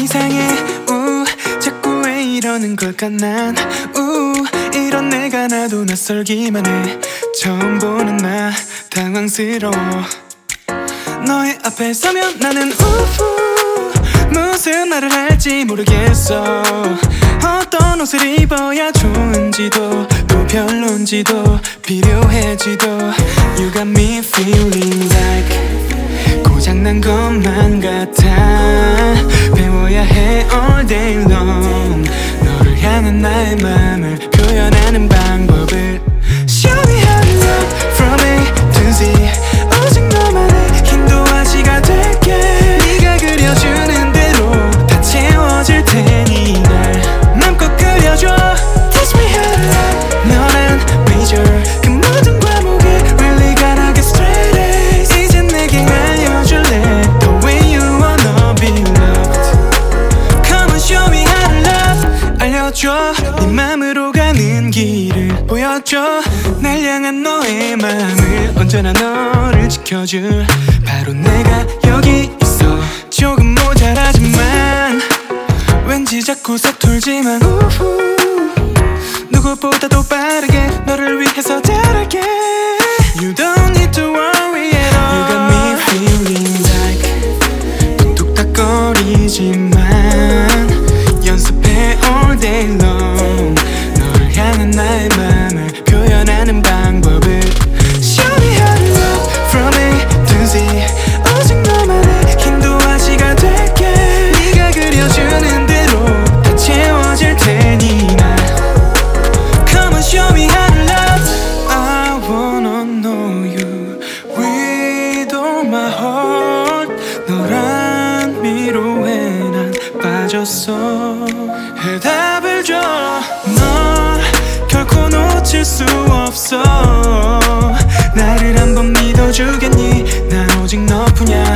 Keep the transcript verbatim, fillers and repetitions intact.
이상해 우 자꾸 왜 이러는 걸까 난 우 이런 내가 나도 낯설기만 해 처음 보는 나 당황스러워 너의 앞에 서면 나는 우후 무슨 말을 할지 모르겠어 어떤 옷을 입어야 좋은지도 또 별론지도 필요해지도 You got me feeling like 고장난 것만 같아 배워야 해 all day long 너를 향한 나의 맘을 표현하는 방법을 Show me how to love from A to Z 오직 너만의 힌두아지가 될게 네가 그려주는 대로 다 채워질 테니 날 맘껏 그려줘 Teach me how to love 너란 major 그 모든 과목에 Really gotta get straight A's 이젠 내게 알려줄래 The way you wanna be loved Come on show me how to love 알려줘 네 맘으로 가는 길을 보여줘 날 향한 너의 마음을 언제나 너를 지켜줄 바로 내가 여기 있어 조금 모자라지만 왠지 자꾸 서툴지만 우후 누구보다도 빠르게 너를 위해서 잘할게 You don't need to worry at all You got me feeling like 뚝딱거리지만 연습해 all day long 너를 향한 나의 맘을 표현하는 방법을 Show me how to love from A to Z 오직 너만의 힌두아지가 될게 네가 그려주는 대로 다 채워질 테니 나 Come on show me how to love I wanna know you with all my heart 너란 미로에 난 빠졌어 해답을 줘 널 결코 놓칠 수 없어 나를 한번 믿어주겠니 난 오직 너뿐이야